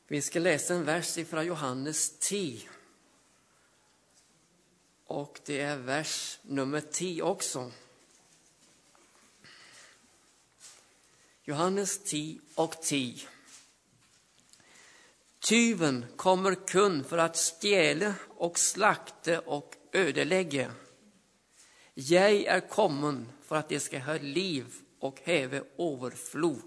Vi ska läsa en vers från Johannes 10. Och det är vers nummer 10 också. Johannes 10 och 10. Tyven kommer kun för att stjäla och slakta och ödelägga. Jag är kommen för att det ska ha liv och häva överflod.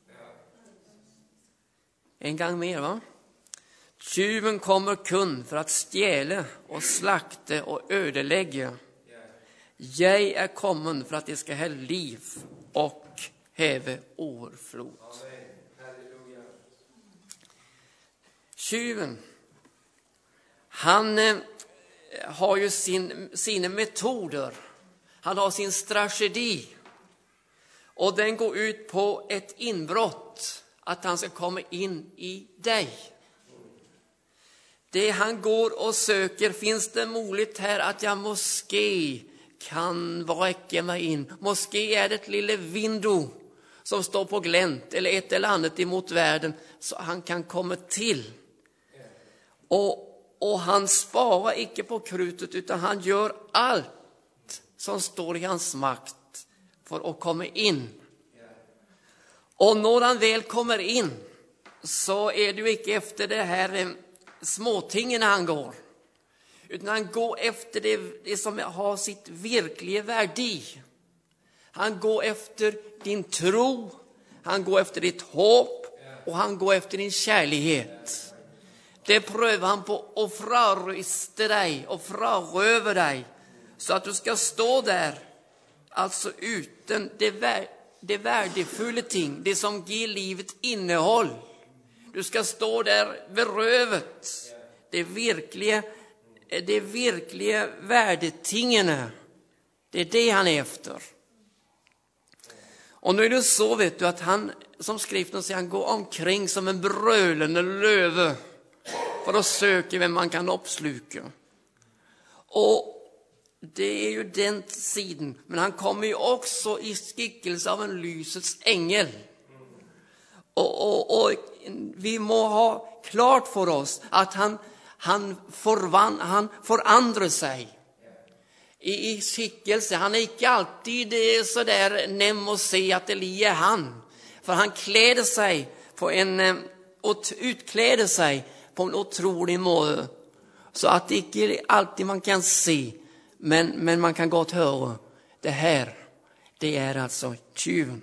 En gång mer, va? Tyven kommer kun för att stjäla och slakta och ödelägga. Jag är kommen för att det ska ha liv och häva överflod. Tyven, han har ju sina metoder. Han har sin strategi. Och den går ut på ett inbrott. Att han ska komma in i dig. Det han går och söker, finns det möjligt här att jag måste kan vräcka mig in. Måste är det ett lille vindu som står på glänt eller ett eller annat emot världen så han kan komma till. Och han sparar icke på krutet utan han gör allt som står i hans makt för att komma in. Och när han väl kommer in så är det ju inte efter det här småtingen han går. Utan han går efter det som har sitt verkliga värde. Han går efter din tro, han går efter ditt hopp och han går efter din kärlighet. Det prövar han på att frarösta dig och fraröva dig. Så att du ska stå där, alltså utan det värdefulla ting, det som ger livet innehåll. Du ska stå där berövat. Det verkliga värdetingarna. Det är det han är efter. Och nu är det så, vet du, att han, som skriften säger, han går omkring som en brölande löve för att söka vem man kan uppsluka. Och det är ju den sidan. Men han kommer ju också i skickelse av en lysets ängel. Och vi må ha klart för oss att han förandrar sig i skickelse. Han är inte alltid så där näm att se att det är han. För han kläder sig och utkläder sig på en otrolig måte. Så att det inte alltid man kan se. Men man kan gott höra. Det här, det är alltså tyven.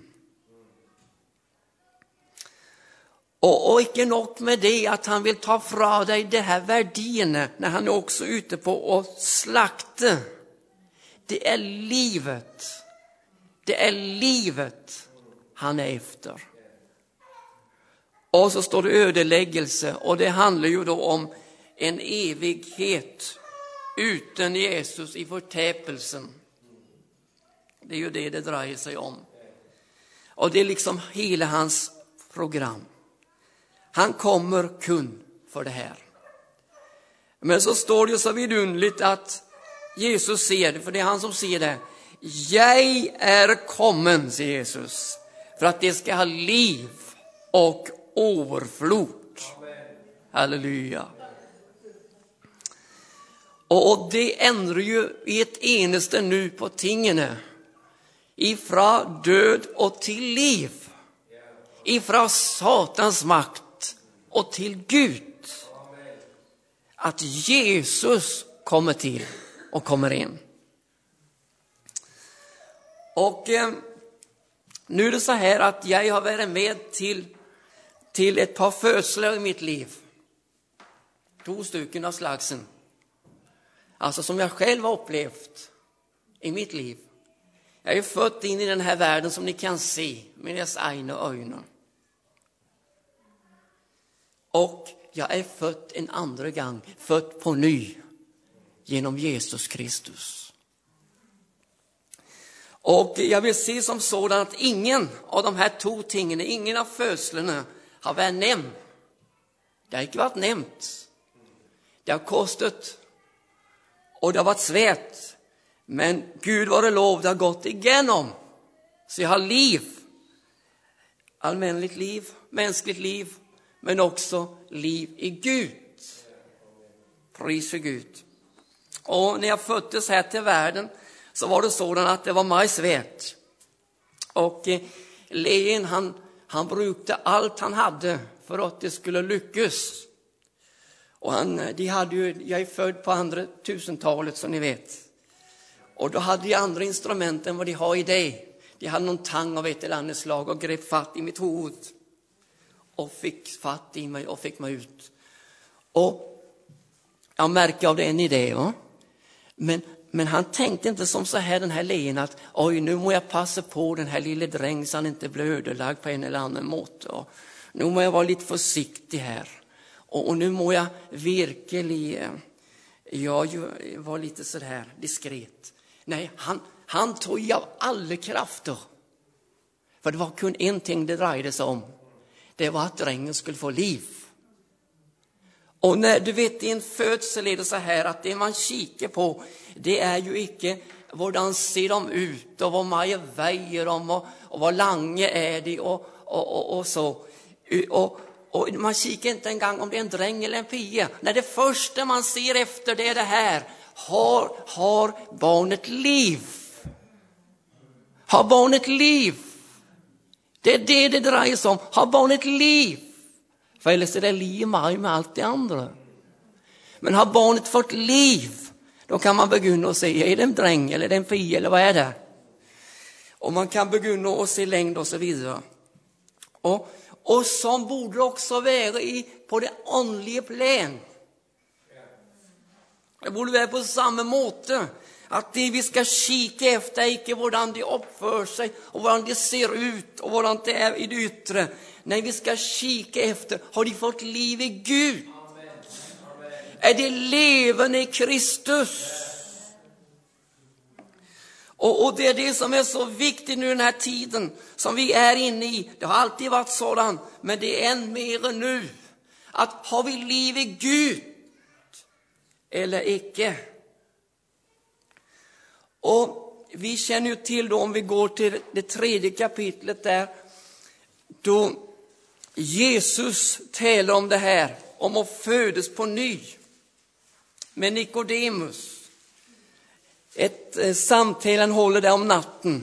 Och inte nog med det att han vill ta från dig det här värdena när han är också ute på att slakta. Det är livet. Det är livet han är efter. Och så står det ödeläggelse och det handlar ju då om en evighet utan Jesus i förtäpelsen. Det är ju det drar sig om. Och det är liksom hela hans program. Han kommer kun för det här. Men så står det ju så vidunderligt att Jesus ser det, för det är han som ser det. Jag är kommen, säger Jesus, för att det ska ha liv och överflod. Halleluja. Och det ändrar ju i ett enaste nu på tingarna. Ifrån död och till liv. Ifrån Satans makt och till Gud. Att Jesus kommer till och kommer in. Och nu är det så här att jag har varit med till ett par födslar i mitt liv. 2 stycken av slagsen. Alltså som jag själv har upplevt i mitt liv. Jag är född in i den här världen som ni kan se med deras egna ögon. Och jag är född en andra gång, född på ny genom Jesus Kristus. Och jag vill se som sådan att ingen av de här 2 tingen, ingen av födslarna har varit nämnd. Det har inte varit nämnt. Det har kostat och det har varit svårt. Men Gud var det lov, det har gått igenom. Så jag har liv. Allmänligt liv, mänskligt liv. men också liv i Gud. Pris för Gud. Och när jag föddes här till världen så var det sådan att det var mig svärt. Och Len han brukade allt han hade för att det skulle lyckas. Och jag är född på andra 1000-talet som ni vet. Och då hade de andra instrument än vad de har i det. De hade någon tang av ett eller annat slag och grep fatt i mitt huvud. Och fick fatt i mig och fick mig ut. Och jag märker av det än i det. Va? Men han tänkte inte som så här, den här Len, att oj, nu må jag passa på den här lille dräng så han inte blir ödelagd på en eller annan mått. Nu må jag vara lite försiktig här. Och nu må jag verkligen vara lite så här diskret. Nej, han tog av alla krafter. För det var kun en ting det drejde sig om. Det var att drängen skulle få liv. Och när du vet i en födsel är det så här att det man kikar på, det är ju inte hvordan ser de ut och vad man väger dem och vad länge är de och så. Och man kikar inte en gång om det är en dräng eller en pia. Nej, det första man ser efter det är det här. Har barnet liv? Har barnet liv? Det är det drar sig om. Har barnet liv? För eller är det liv med allt det andra. Men har barnet fått liv, då kan man begynna att se, är det en dräng eller är det en pia eller vad är det? Och man kan begynna att se längd och så vidare. Och som borde också vara på det andliga plan. Det borde vara på samma måte. Att det vi ska kika efter är inte hvordan de uppför sig och hvordan de ser ut och hvordan det är i det yttre. Nej, vi ska kika efter, har de fått liv i Gud? Amen. Är det levande i Kristus? Och det är det som är så viktigt nu den här tiden som vi är inne i. Det har alltid varit sådan, men det är än mer nu. Att har vi liv i Gud eller icke? Och vi känner ju till då, om vi går till det 3:e kapitlet där, då Jesus talar om det här, om att födas på ny med Nikodemus. Ett samtal han håller där om natten.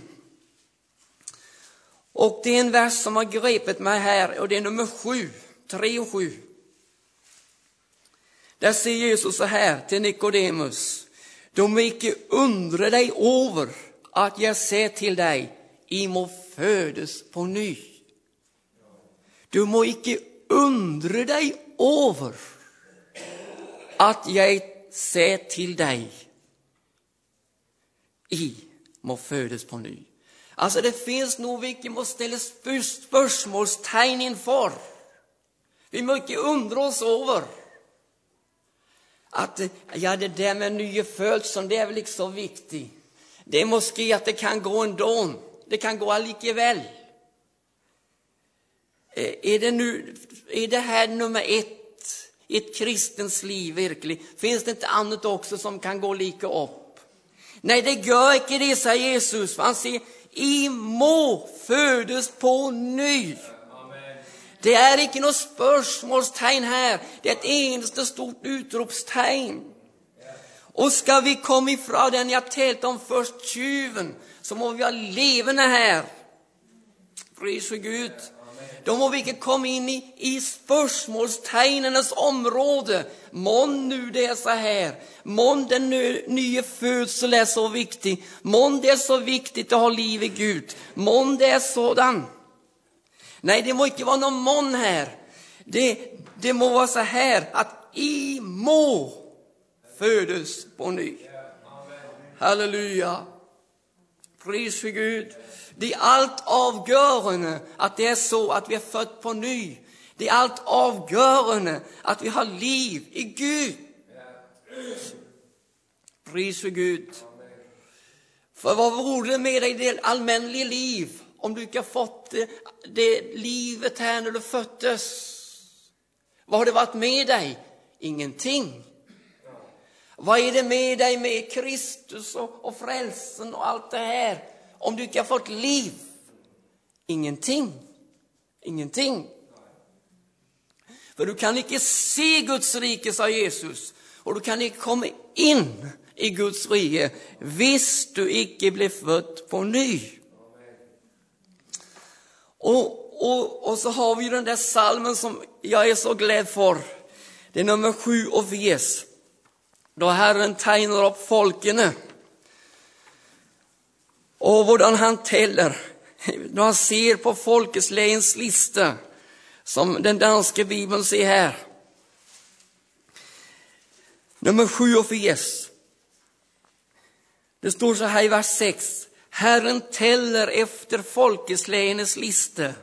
Och det är en vers som har grepet mig här, och det är nummer 7, 3 och 7. Där säger Jesus så här till Nikodemus: "Du må icke undra dig över att jag säger till dig, I må födas på ny." Du må icke undra dig över att jag säger till dig, I må födas på ny. Alltså det finns nog vi måste ställa spörsmålstegn inför. Vi må icke undra oss över att det där med nya födseln, det är väl inte så viktigt. Det är måske att det kan gå ändå. Det kan gå allikeväl. Är det här nummer 1 i ett kristens liv verkligen? Finns det inte annat också som kan gå lika upp? Nej, det gör inte det, säger Jesus. Han säger, I må födas på ny. Det är inte något spörsmålstegn här. Det är ett eneste stort utropstegn. Och ska vi komma ifrån den jag tält om först tjuven, så må vi ha levande här. Pris för Gud. Då må vi inte komma in i spörsmålstegnenes område. Mån nu det är så här. Mån den nya födsel är så viktig. Mån det är så viktigt att ha liv i Gud. Mån det är sådan. Nej, det må inte vara någon mån här. Det må vara så här att I må födas på ny. Halleluja. Pris för Gud. Det är allt avgörande att det är så att vi är född på ny. Det är allt avgörande att vi har liv i Gud. Pris för Gud. För vad vore det med dig i det allmänliga liv om du inte har fått det livet här när du föddes? Vad har det varit med dig? Ingenting. Vad är det med dig med Kristus och frälsen och allt det här? Om du inte har fått liv? Ingenting. Ingenting. För du kan inte se Guds rike, sa Jesus. Och du kan inte komma in i Guds rike hvis du inte blir född på ny. Och så har vi den där salmen som jag är så glad för. Det är nummer 7 och vers. Då Herren tegner upp folkene. Och hvordan han teller. Då han ser på folkeslejens lista. Som den danska bibeln ser här. Nummer 7 och vers. Det står så här i vers 6. Herren teller efter folkeslejenes lista.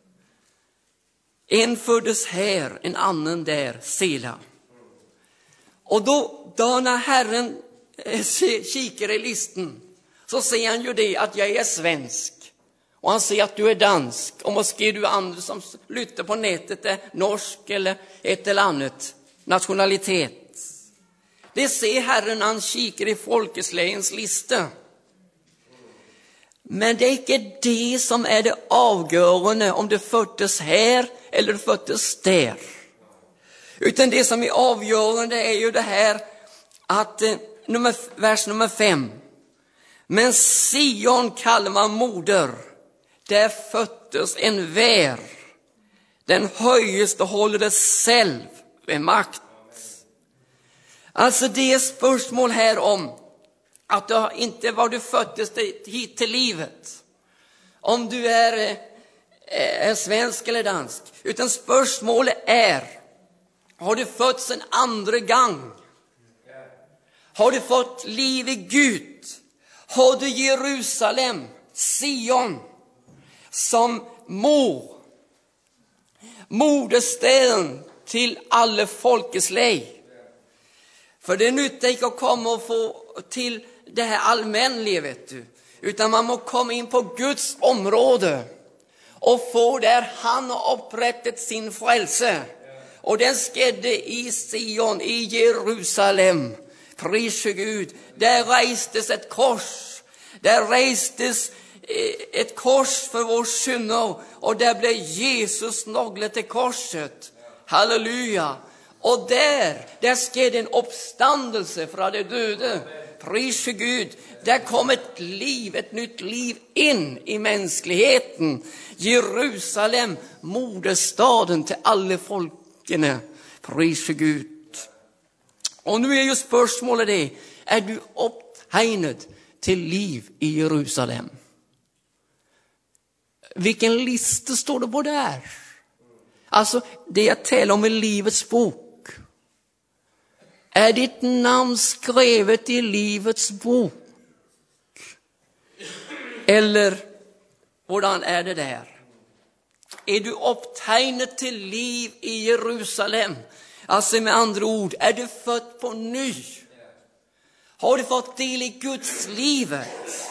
En föddes här, en annan där, Sela. Och då när Herren kikar i listen så ser han ju det att jag är svensk. Och han ser att du är dansk. Och måske du andra som lyssnar på nätet är norsk eller ett eller annat nationalitet. Det ser Herren när han kikar i folkeslejens lista. Men det är inte det som är det avgörande om det föddes här eller det föddes där. Utan det som är avgörande är ju det här att vers nummer 5. Men Sion kallar man moder, där föddes en vär. Den höjeste håller det själv vid makt. Alltså det är spörsmål här om att du inte var du föddes hit till livet. Om du är svensk eller dansk. Utan spörsmålet är, har du fötts en andra gång? Har du fått liv i Gud? Har du Jerusalem, Sion, som moderstäden till alla folkeslej? För det nyttar inte att komma och få till det här allmänliga, vet du. Utan man må komma in på Guds område och få där han har upprättat sin frälse. Och den skedde i Sion, i Jerusalem. Pris Gud. Där restes ett kors. Där restes ett kors för vår synder. Och där blev Jesus naglat till korset. Halleluja. Och där skedde en uppståndelse från de döda. Pris Gud. Där kom ett nytt liv in i mänskligheten. Jerusalem, moderstaden till alla folken. Pris Gud. Och nu är ju spörsmålet det. Är du upphöjd till liv i Jerusalem? Vilken lista står det på där? Alltså det jag talar om i livets bok. Är ditt namn skrivet i livets bok? Eller hvordan är det där? Är du upphöjd till liv i Jerusalem? Alltså med andra ord, är du född på ny? Har du fått del i Guds livet?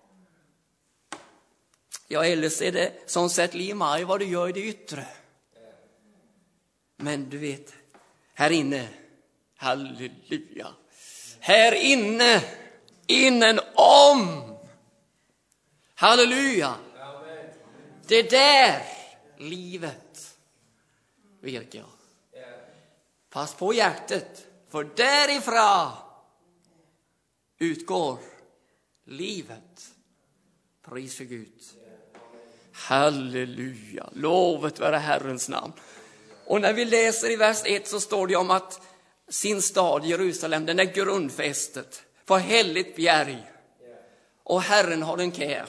Ja, eller är det som sett liv mig vad du gör i det yttre. Men du vet, här inne, halleluja, här inne, innenom, halleluja, det där livet vet jag. Pass på hjärtat, för därifrån utgår livet. Pris för Gud. Halleluja, lovet vare Herrens namn. Och när vi läser i vers 1 så står det om att sin stad Jerusalem, den är grundfästet på heligt berg. Och Herren har den kär.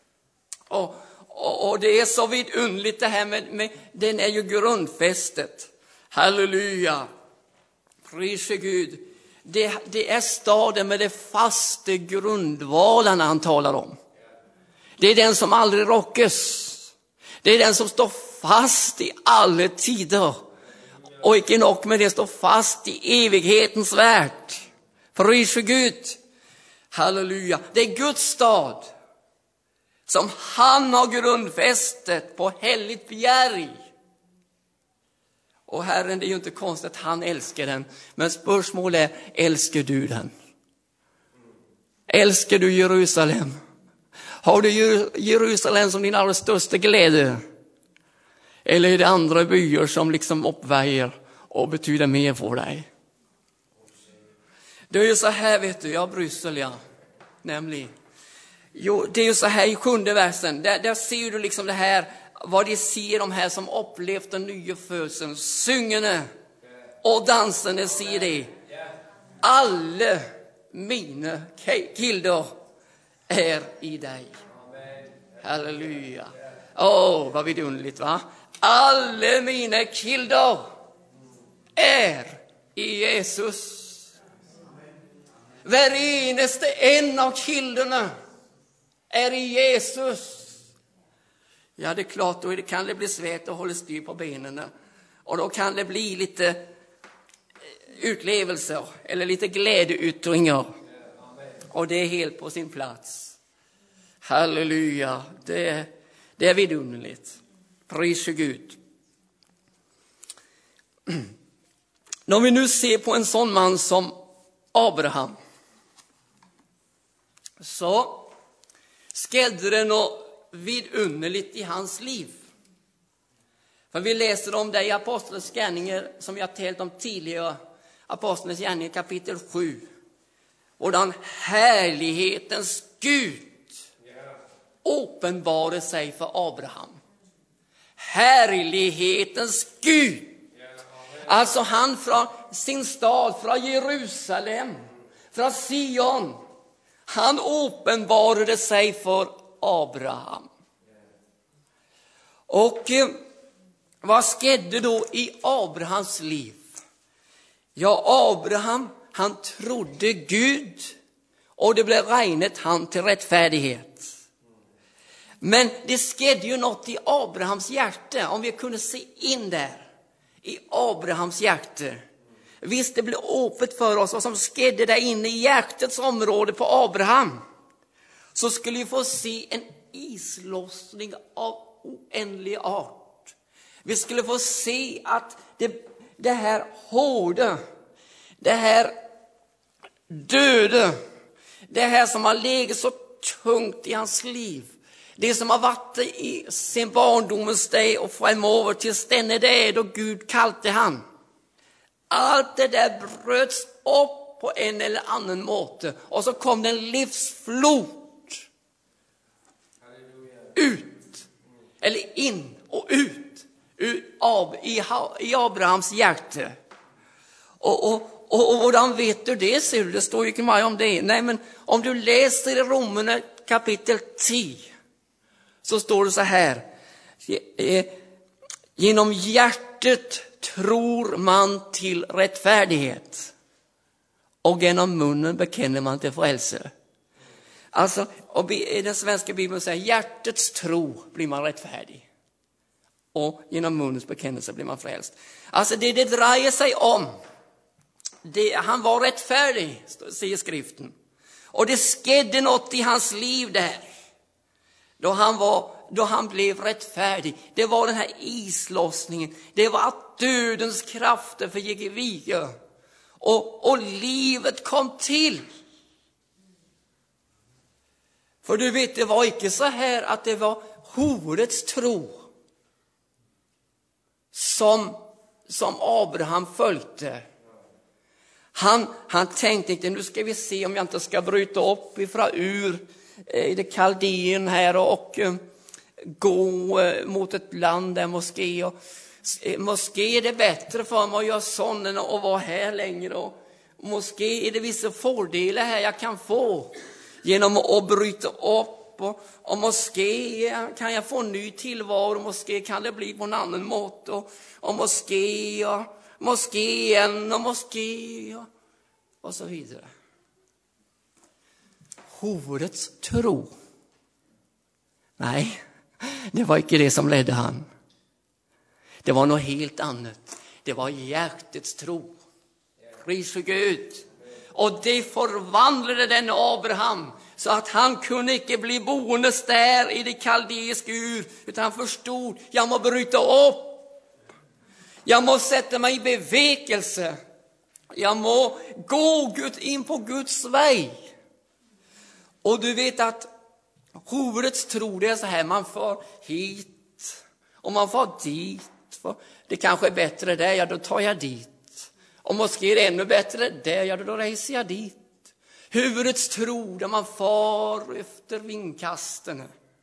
Och det är så vidunderligt det här med den är ju grundfästet. Halleluja. Pris för Gud. Det är staden med de fasta grundvalarna han talar om. Det är den som aldrig rockes. Det är den som står fast i alla tider. Och icke nog med det, står fast i evighetens värld. Pris för Gud. Halleluja. Det är Guds stad som han har grundfästet på heligt berg. Och Herren, det är ju inte konstigt att han älskar den. Men spörsmålet är, älskar du den? Älskar du Jerusalem? Har du Jerusalem som din allra största glädje? Eller är det andra byar som liksom uppväger och betyder mer för dig? Det är ju så här, vet du, Bryssel, nämligen. Jo, det är ju så här i 7:e versen. Där ser du liksom det här, vad de ser, de här som upplevt den nya födseln. Syngande och dansande ser det. Alla mina kilder är i dig. Halleluja. Vad vidunderligt, va? Alla mina kilder är i Jesus. Var enaste en av kilderna är i Jesus. Ja, det är klart, då kan det bli svårt att hålla styr på benen. Och då kan det bli lite utlevelser eller lite glädjeyttringar. Och det är helt på sin plats. Halleluja, det är vidunderligt. Pris Gud. När vi nu ser på en sån man som Abraham, så skedde det något vidunderligt i hans liv. För vi läser om det i Apostlens gärningar, som jag talat om tidigare, Apostlens gärningar kapitel 7. Och den härlighetens Gud uppenbarade sig för Abraham. Härlighetens Gud. Alltså han från sin stad, från Jerusalem, från Sion. Han uppenbarade sig för Abraham. Och vad skedde då i Abrahams liv? Ja, Abraham, han trodde Gud och det blev regnet han till rättfärdighet. Men det skedde ju något i Abrahams hjärta, om vi kunde se in där i Abrahams hjärta. Visst, det blev öppet för oss vad som skedde där inne i hjärtats område på Abraham. Så skulle vi få se en islossning av oändlig art. Vi skulle få se att det här hårda, det här döda, det här som har legat så tungt i hans liv, det som har varit i sin barndomens dag och framöver tills denna dag då Gud kallade han. Allt det där bröts upp på en eller annan måte. Och så kom det en livsflod ut, eller in och ut i Abrahams hjärta. Och hvordan vet du det, ser du? Det står ju inte mycket om det. Nej, men om du läser i Romarna kapitel 10 så står det så här: genom hjärtat tror man till rättfärdighet och genom munnen bekänner man till frälse. Alltså, och i den svenska bibeln säger hjärtats tro blir man rättfärdig och genom munnens bekännelse blir man frälst. Alltså det drar sig om. Han var rättfärdig, säger skriften. Och det skedde något i hans liv där. Då han blev rättfärdig. Det var den här islossningen. Det var att dödens krafter förgick i vika. Och livet kom till. För du vet, det var inte så här att det var horets tro som Abraham följde. Han tänkte inte, nu ska vi se om jag inte ska bryta upp ifrån i det Kaldén här och gå mot ett land där moské är det bättre för mig att göra sån än att vara här längre. Och moské är det vissa fördelar här jag kan få genom att bryta upp. Och moské kan jag få en ny tillvaro, moské kan det bli på en annan mått. Och moské igen och moské och så vidare. Horets tro. Nej, det var inte det som ledde han. Det var något helt annat. Det var hjärtats tro. Pris för Gud. Och det förvandlade den Abraham så att han kunde inte bli boende där i det kaldeiska ur, utan han förstod, jag må bryta upp. Jag må sätta mig i bevekelse. Jag må gå in på Guds väg. Och du vet att horets tro, det är så här, man får hit Om man får dit, det kanske är bättre där, ja då tar jag dit. Och måske är det ännu bättre där, ja då reser jag dit. Huvudets tro där man far efter vindkasten.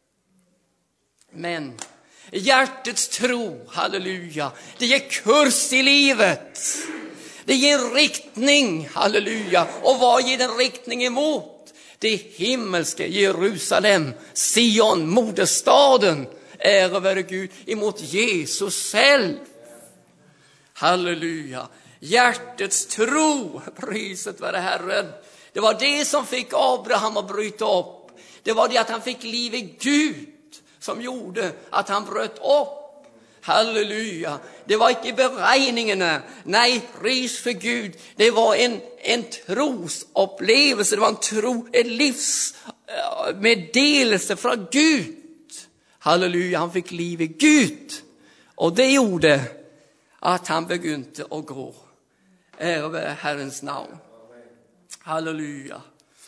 Men hjärtets tro, halleluja, det ger kurs i livet. Det ger riktning, halleluja. Och vad ger den riktning emot? Det himmelska Jerusalem, Sion, moderstaden, ära vare Gud, emot Jesus själv. Halleluja. Hjärtets tro, priset vare Herren. Det var det som fick Abraham att bryta upp. Det var det att han fick liv i Gud som gjorde att han bröt upp. Halleluja. Det var inte beräkningarna. Nej, pris för Gud. Det var en trosupplevelse. Det var en livsmeddelelse från Gud. Halleluja, han fick liv i Gud. Och det gjorde att han begynte att gå över Herrens namn. Halleluja.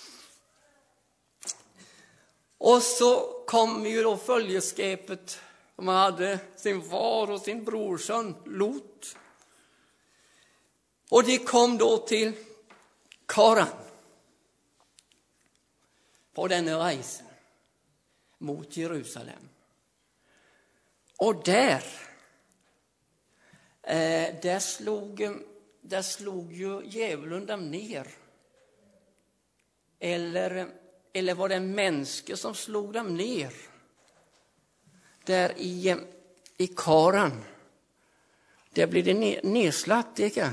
Och så kom ju då följeskapet. Man hade sin far och sin brorson Lot. Och de kom då till Karan. På denna resa mot Jerusalem. Och där slog ju djävulen dem ner. Eller var det en människa som slog dem ner? Där i Karan. Där blev det nedslatt, inte?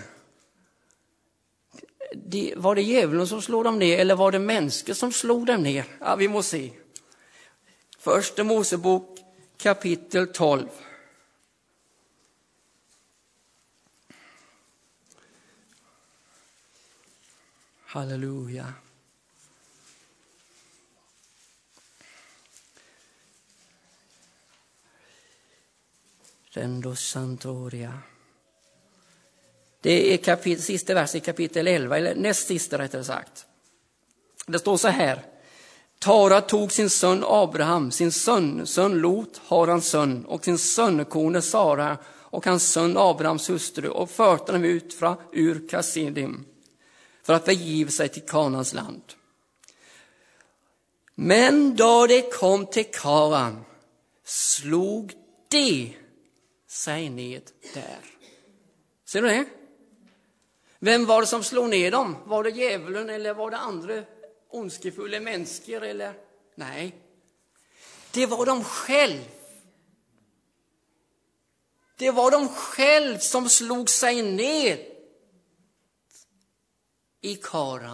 Var det djävulen som slog dem ner eller var det människor som slog dem ner? Ja, vi måste se. Första Mosebok kapitel 12. Halleluja. Rendo Santoria. Det är sista vers i kapitel 11, eller näst sista rättare sagt. Det står så här. Tara tog sin son Abraham, sin son Lot, Harans son, och sin sönkone Sara och hans son Abrahams hustru och förde dem ut ur Kasidim för att begiva sig till Kanans land. Men då de kom till Karan slog de sig ned där. Ser du det? Vem var det som slog ner dem? Var det djävulen eller var det andra ondskefulla människor? Eller? Nej, det var de själv. Det var de själv som slog sig ner i Karan.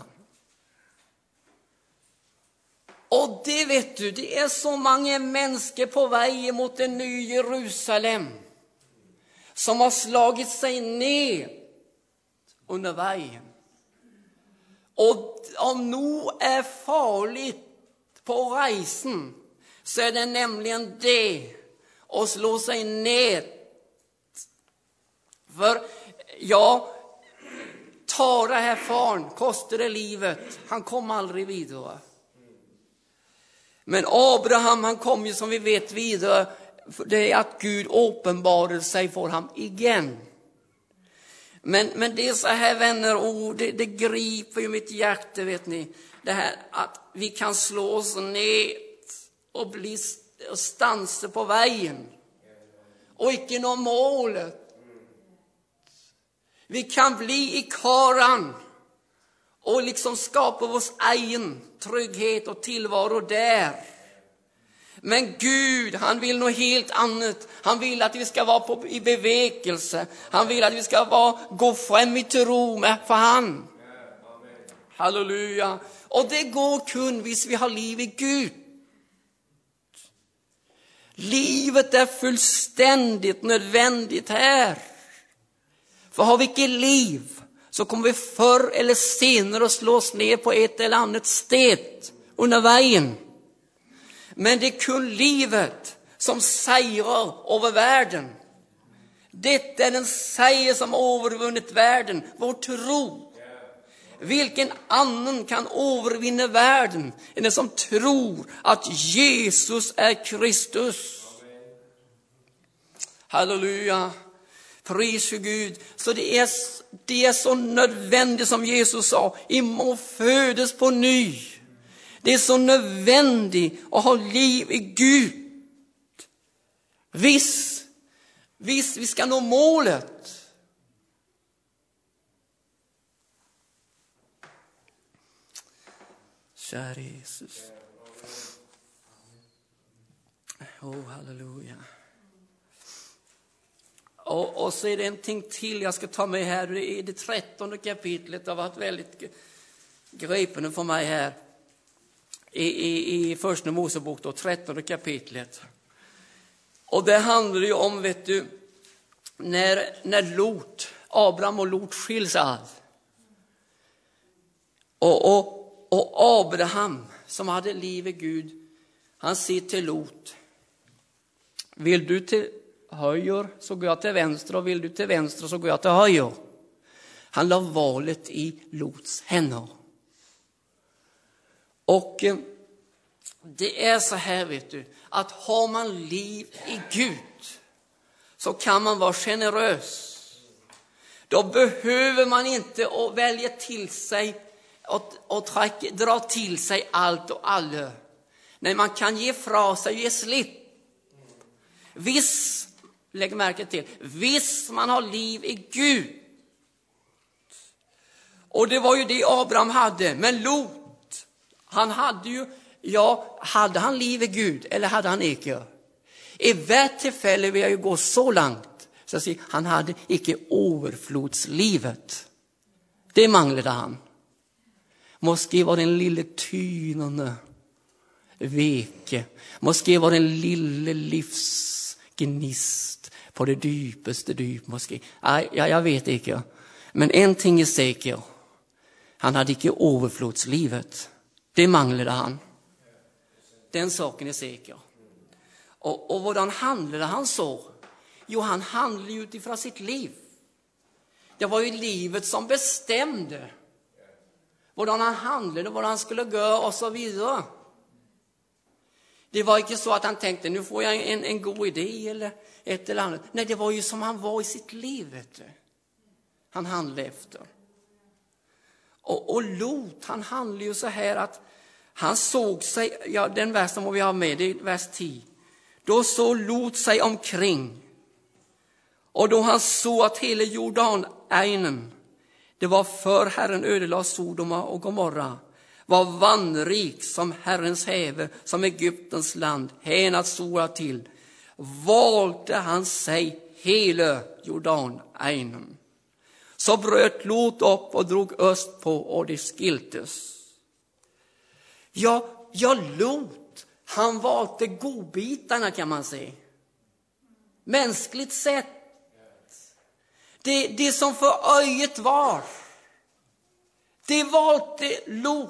Och det vet du, det är så många människor på väg mot en ny Jerusalem som har slagit sig ner under vägen. Och om nog är farligt på reisen så är det nämligen det att slå sig ner. För Tara här fan kostade det livet. Han kom aldrig vidare. Men Abraham, han kom ju som vi vet vidare. Det är att Gud uppenbarade sig för ham igen. Men det är så här, vänner, det griper ju mitt hjärta, vet ni. Det här att vi kan slå oss ner och stansa på vägen. Och icke nå målet. Vi kan bli i Karan och liksom skapa vår egen trygghet och tillvaro där. Men Gud, han vill något helt annat. Han vill att vi ska vara i bevekelse. Han vill att vi ska gå fram i tro för han. Halleluja. Och det går kun hvis vi har liv i Gud. Livet är fullständigt nödvändigt här. För har vi inte liv så kommer vi förr eller senare att slås ner på ett eller annat sted under vägen. Men det är kun livet som säger över världen. Detta är den säger som övervunnit världen, vår tro. Vilken annan kan övervinna världen än den som tror att Jesus är Kristus? Halleluja. Pris för Gud. Så det är så nödvändigt som Jesus sa. I må födas på ny. Det är så nödvändigt att ha liv i Gud. Visst, vi ska nå målet. Kära Jesus. Halleluja. Och så är det en ting till jag ska ta med här. Det är det 13:e kapitlet. Det har varit väldigt gripande för mig här. I första Mosebok då, 13:e kapitlet. Och det handlar ju om, vet du, när Abraham och Lot skiljs åt. Och Abraham som hade liv i Gud, han säger till Lot: vill du till höger så går jag till vänster, och vill du till vänster så går jag till höger. Han la valet i Lots händer. Och det är så här, vet du, att har man liv i Gud så kan man vara generös. Då behöver man inte att välja till sig och dra till sig allt och alla. Nej, man kan ge fra sig och ge slipp. Visst, lägg märke till, visst man har liv i Gud. Och det var ju det Abraham hade. Men Lot, han hade ju, hade han liv i Gud eller hade han inte? I hvert tillfälle vill jag ju gå så långt så jag säger, han hade icke överflodslivet. Det manglade han. Måske var den lille tynande veke. Måske var den lille livsgnist på det djupaste dyp. Måske. Jag vet inte. Men en ting är säker. Han hade icke överflodslivet. Det manglade han. Den saken är säker. Och hvordan handlade han så? Jo, han handlade utifrån sitt liv. Det var ju livet som bestämde hvordan han handlade, vad han skulle göra och så vidare. Det var inte så att han tänkte, nu får jag en god idé eller ett eller annat. Nej, det var ju som han var i sitt liv, vet du. Han handlade efter. Och Lot, han handlade ju så här att han såg sig, ja, den versen må vi ha med, det är vers 10. Då såg Lot sig omkring. Och då han såg att hela Jordanälven, det var för Herren ödelade Sodoma och Gomorra, var vanrik som Herrens häve, som Egyptens land, hän att sola till, valde han sig hela Jordanälven. Så bröt Lot upp och drog öst på, och det skiltes. Ja, Lot, han valde godbitarna, kan man säga. Mänskligt sett. Det som för öjet var, det valde Lot.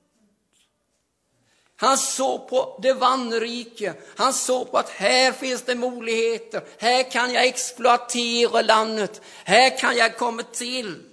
Han såg på det vanrike. Han såg på att här finns det möjligheter. Här kan jag exploatera landet. Här kan jag komma till.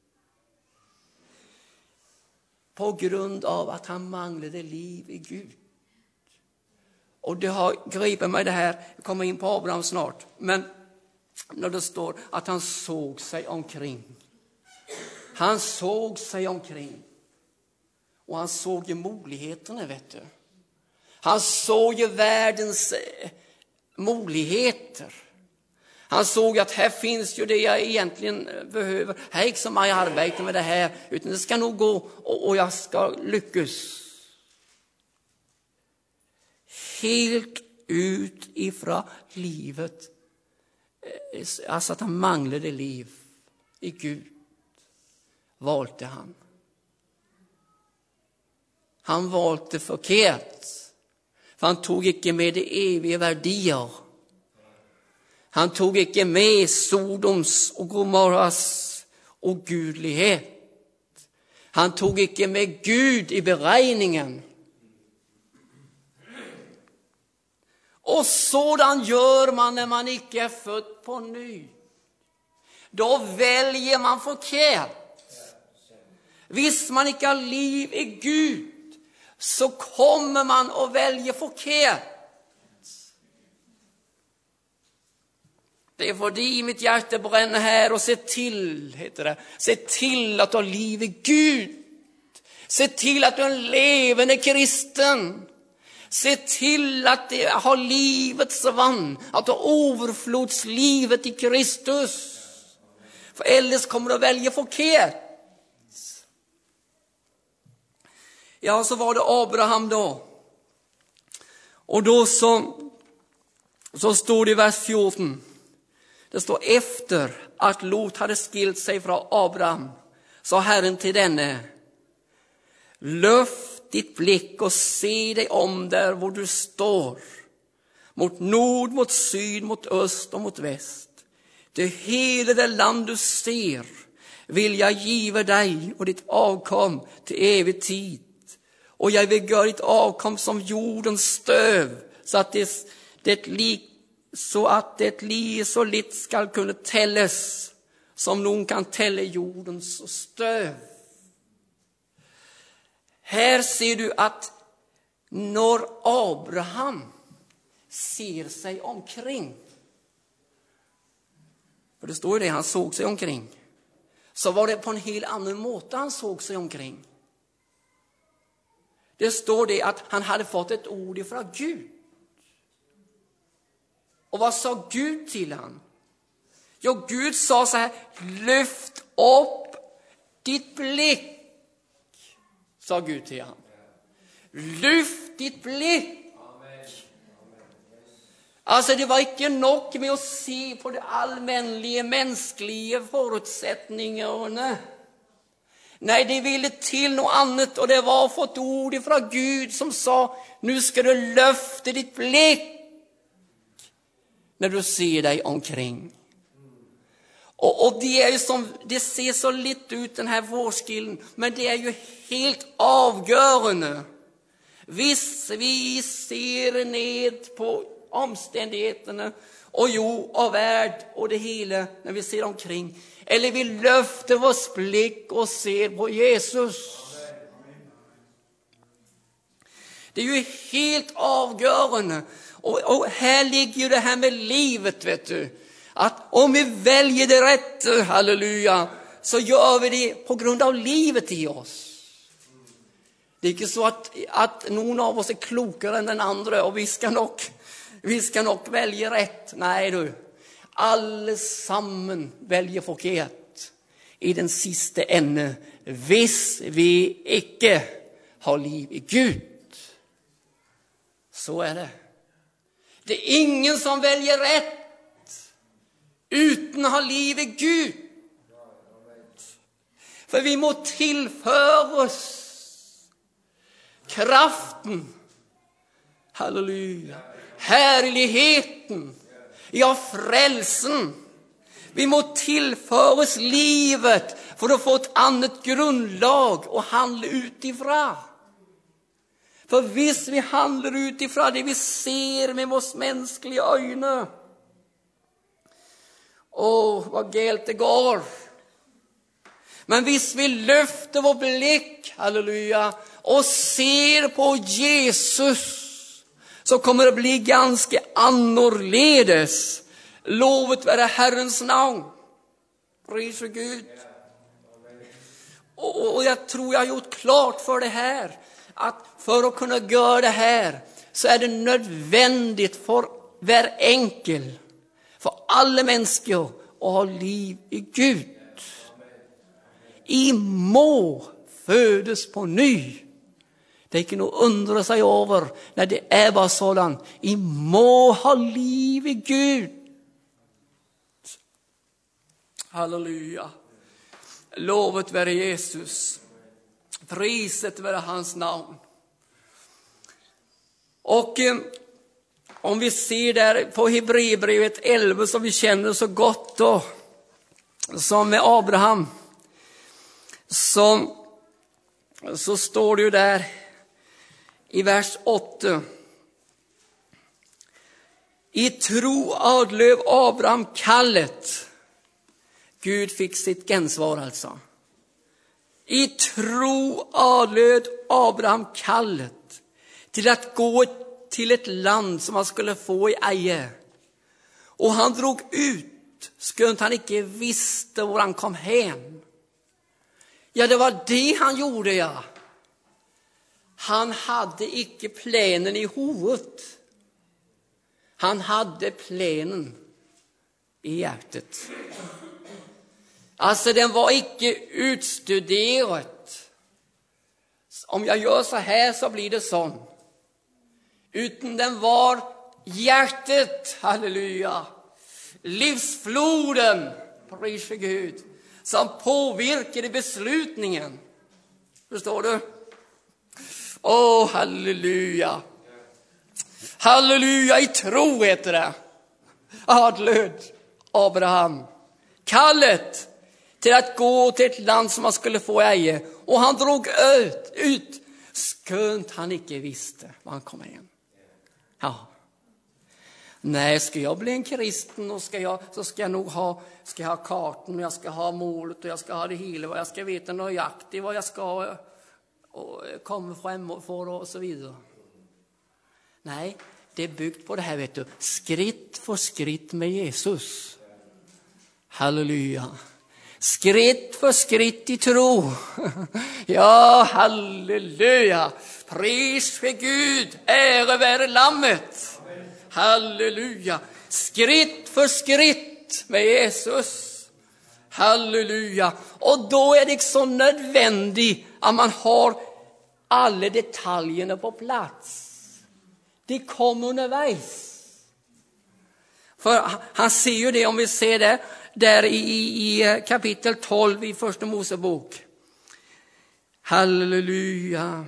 På grund av att han manglade liv i Gud. Och det har gripit mig det här. Jag kommer in på Abraham snart. Men när det står att han såg sig omkring. Han såg sig omkring. Och han såg ju möjligheterna, vet du. Han såg ju världens möjligheter. Han såg att här finns ju det jag egentligen behöver. Här är inte så mycket arbete med det här, utan det ska nog gå och jag ska lyckas. Helt ut ifrån livet. Alltså att han manglade liv i Gud. Valde han. Han valde förkert. För han tog inte med det eviga värdier. Han tog inte med Sodoms och Gomorras ogudlighet. Han tog inte med Gud i beräkningen. Och sådan gör man när man inte är född på ny. Då väljer man förkert. Visst man inte har liv i Gud, så kommer man att välja förkert. Det är fordi mitt hjärta bränner här och se till, heter det. Se till att du har liv i Gud. Se till att du är en levande kristen. Se till att du har livets vann. Att du har överflodslivet i Kristus. För ellers kommer du att välja förkert. Ja, så var det Abraham då. Och då så står det i vers 14. Det står efter att Lot hade skilt sig från Abraham. Sa Herren till denne: Löft ditt blick och se dig om där hvor du står. Mot nord, mot syd, mot öst och mot väst. Det hela det land du ser vill jag giva dig och ditt avkom till evig tid. Och jag vill göra ditt avkom som jordens stöv, så att det liv så litt skall kunna tälles som någon kan tälla jordens stöv. Här ser du att när Abraham ser sig omkring, för det står ju det, han såg sig omkring, så var det på en helt annan måte han såg sig omkring. Det står det att han hade fått ett ord ifrån Gud. Och vad sa Gud till han? Jo, Gud sa så här: lyft upp ditt blick, sa Gud till han. Lyft ditt blick. Alltså det var inte nog med att se på de allmänliga mänskliga förutsättningarna. Nej, det ville till något annat, och det var fått ord ifrån Gud som sa: nu ska du lyfta ditt blick när du ser dig omkring. Och det är ju som, det ser så lite ut den här vårskillen, men det är ju helt avgörande. Visst, vi ser ned på omständigheterna och jord och värld och det hela när vi ser omkring. Eller vi lyfter vår blick och ser på Jesus. Det är ju helt avgörande. Och här ligger ju det här med livet, vet du. Att om vi väljer det rätt, halleluja, så gör vi det på grund av livet i oss. Det är inte så att någon av oss är klokare än den andra och vi ska nog välja rätt. Nej du, allesammen väljer förkert i den sista ände, hvis vi icke har liv i Gud. Så är det. Det är ingen som väljer rätt utan att ha liv i Gud. För vi må tillföras kraften, halleluja, härligheten, ja, frälsen. Vi må tillföras livet för att få ett annat grundlag och handla utifrån. För visst vi handlar utifrån det vi ser med vårt mänskliga ögon. Vad gällt det går. Men visst vi lyfter vår blick, halleluja, och ser på Jesus, så kommer det bli ganska annorledes. Lovet vare Herrens namn. Pris för Gud. Och jag tror jag har gjort klart för det här, att för att kunna göra det här så är det nödvändigt för var enkel, för alla människor, att ha liv i Gud. I må födes på ny. Det är inte något undra sig över när det är bara sådant. I må ha liv i Gud. Halleluja. Lovet vare Jesus. Priset vare hans namn. Och om vi ser där på Hebreerbrevet 11 som vi känner så gott då, som med Abraham, så står det ju där i vers 8. I tro adlöv Abraham kallet. Gud fick sitt gensvar alltså. I tro adlöd Abraham kallet till att gå till ett land som han skulle få i eje. Och han drog ut Skunt han inte visste var han kom hem. Ja, det var det han gjorde, ja. Han hade icke planen i huvudet. Han hade planen i hjärtat. Alltså den var icke utstuderat. Om jag gör så här så blir det sån. Utan den var hjärtat, halleluja. Livsfloden, pris för Gud, som påverkade beslutningen. Förstår du? Åh, halleluja. Halleluja, i tro heter det. Adlöd Abraham. Kallet till att gå till ett land som han skulle få äge. Och han drog ut. Skunt han icke visste var han kom hem. Ja. Nej, ska jag bli en kristen och ska jag nog ha kartan och jag ska ha målet och jag ska ha det hela och jag ska veta nöjaktigt vad jag ska och komma fram för och så vidare. Nej, det är byggt på det här, vet du. Skritt för skritt med Jesus. Halleluja. Skritt för skritt i tro. Ja, halleluja. Pris för Gud. Ära vare lammet. Halleluja. Skritt för skritt med Jesus. Halleluja. Och då är det så nödvändigt att man har alla detaljerna på plats. Det kommer undervis. För han ser ju det, om vi ser det där i kapitel 12 i första Mosebok. Halleluja.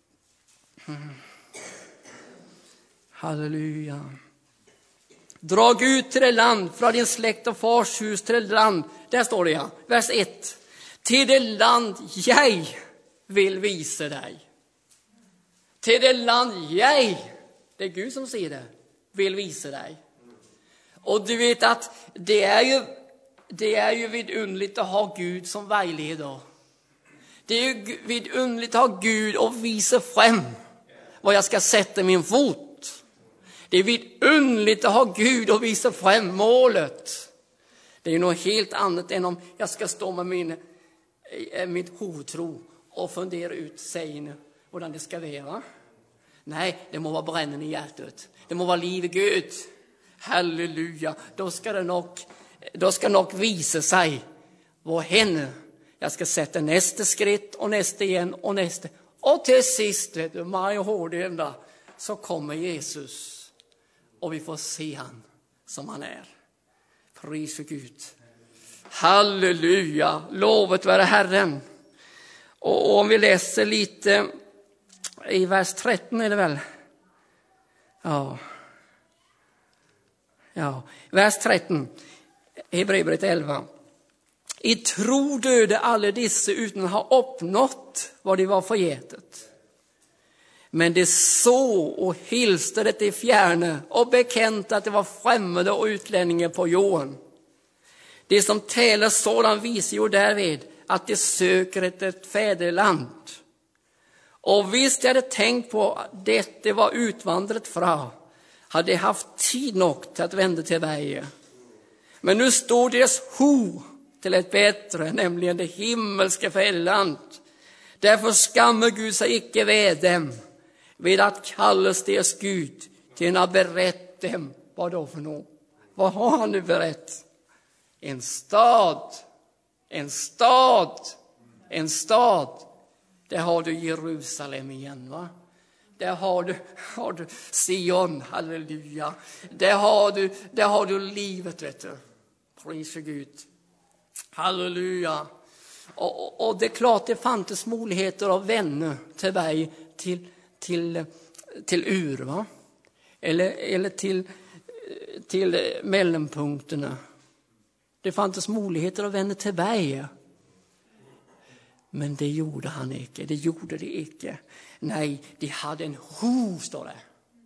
Halleluja. Drag ut till det land från din släkt och fars hus till det land. Där står det, ja. Vers 1. Till det land jag vill visa dig. Till det land jag, det är Gud som säger det, vill visa dig. Och du vet att det är ju vidunderligt att ha Gud som vägledare. Det är ju vidunderligt att ha Gud och visa fram var jag ska sätta min fot. Det är vidunderligt att ha Gud och visa fram målet. Det är ju något helt annat än om jag ska stå med mitt huvudtro och fundera ut sägen hvordan det ska vara. Nej, det må vara brännen i hjärtat. Det må vara liv i Gud. Halleluja. Då ska nog visa sig vad henne jag ska sätta nästa skritt och nästa igen och nästa. Och till sist, vet du, mig och hårdända, så kommer Jesus. Och vi får se han som han är. Pris för Gud. Halleluja. Lovet vare Herren. Och om vi läser lite i vers 13 är det väl. Ja. Vers 13. Hebreerbrevet 11. I tro döde alla dessa utan att ha uppnått vad det var förgätet. Men det så och hilste det i fjärne och bekänte att det var främmande och utlänningar på jorden. Det som talar sådan visar ju därvid att det söker ett fäderland. Och visst jag hade tänkt på att det var utvandrat fra, hade haft tid nog till att vända till vägen. Men nu står deras ho till ett bättre, nämligen det himmelska fäderland. Därför skammar Gud sig icke vid dem, vid att kallas deras Gud till att berätta dem. Vad då för något? Vad har han nu berättat? En stad. Där har du Jerusalem igen, va? Där har du Sion, halleluja. Där har du livet, vet du. Pris för Gud. Halleluja. Och det är klart det fanns möjligheter av vänner till mig till ur, va? Eller till mellanpunkterna. Det fanns möjligheter av vänner till mig. Men det gjorde han icke. Det gjorde det icke. Nej, de hade en ho, står det.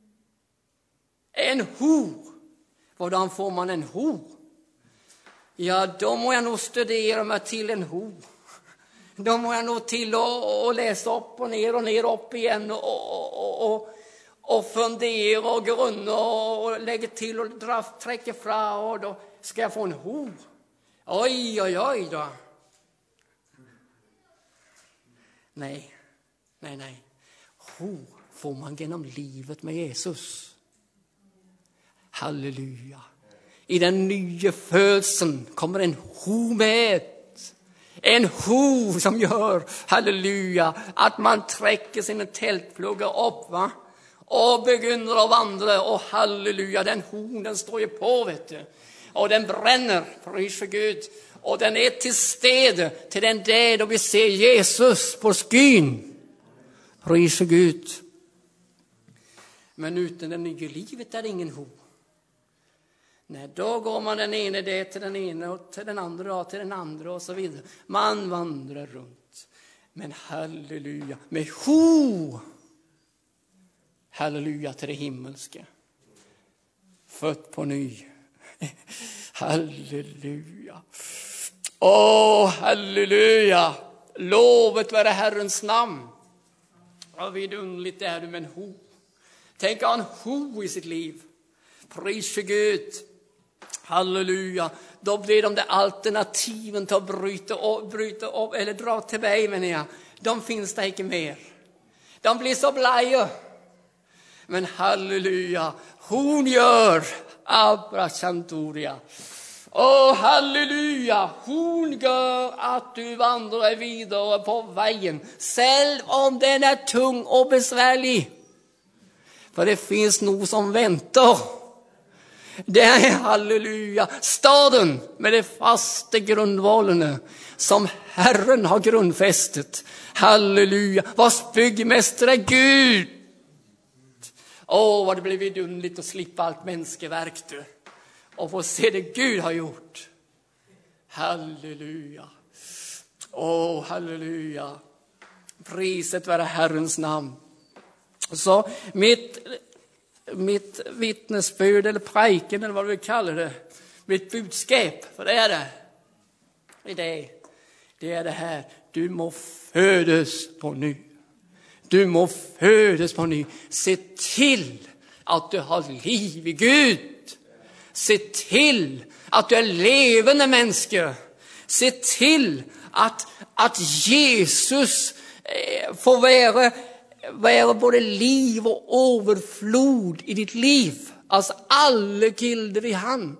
En ho. Hvordan får man en ho? Ja, då må jag nog studera mig till en ho. Då må jag nog till och läsa upp och ner upp igen och fundera och grunna och lägga till och träcka fram och då Ska jag få en ho? Oj, oj, oj då. Nej. Ho får man genom livet med Jesus. Halleluja. I den nya födseln kommer en ho med. En ho som gör, halleluja, att man träcker sina tältpluggar upp, va? Och begynner att vandra, och halleluja, den hon, den står ju på, vet du. Och den bränner, pris för Gud. Och den är till stede till den dag då vi ser Jesus på skyn. Pris för Gud. Men utan det nya livet är det ingen ho. Nej, då går man den ene det till den ene och till den andra till den andra och så vidare. Man vandrar runt. Men halleluja, med ho. Halleluja till det himmelska. Fött på ny. Halleluja. Halleluja. Lovet vare Herrens namn. Vad vidunderligt är du med en ho. Tänk att ha en ho i sitt liv. Pris för Gud. Halleluja. Då blir de där alternativen till att bryta upp eller dra till mig, menar jag. De finns där inte mer. De blir så blaja. Men halleluja. Hon gör Abra Chanturia. Halleluja. Hon gör att du vandrar vidare på vägen. Selv om den är tung och besvärlig. För det finns nog som väntar. Det är halleluja. Staden med de fasta grundvalarna som Herren har grundfästet. Halleluja. Vars byggmästare är Gud. Vad det blir vidunderligt att slippa allt människeverk, du. Och få se det Gud har gjort. Halleluja. Halleluja. Priset vare Herrens namn. Så mitt vittnesbud eller predikan eller vad vi kallar det. Mitt budskap, för det är det. Det är det här. Du må födas på ny. Du må födas på ny. Se till att du har liv i Gud. Se till att du är levande människa. Se till att Jesus får vara både liv och överflod i ditt liv. Alltså alla kilder i han.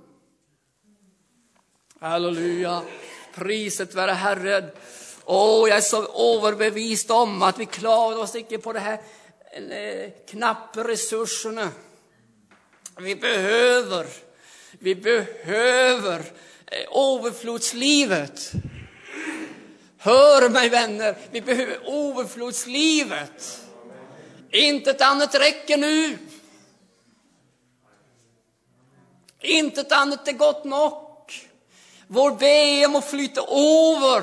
Halleluja. Priset vare Herren. Jag är så överbevist om att vi klarar oss inte på det här knappa resurserna. Vi behöver överflodslivet. Hör mig, vänner, vi behöver överflodslivet. Inte ett annat räcker nu. Inte ett annat är gott nog. Vår be må flytta över.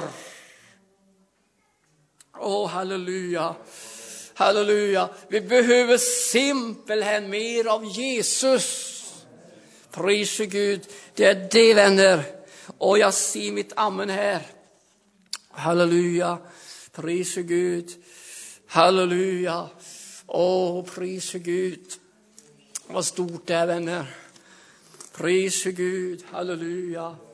Halleluja. Halleluja. Vi behöver simpelthen mer av Jesus. Pris för Gud. Det är det, vänner. Och jag ser mitt amen här. Halleluja. Pris för Gud. Halleluja. Pris för Gud. Vad stort det är, vänner. Pris för Gud. Halleluja.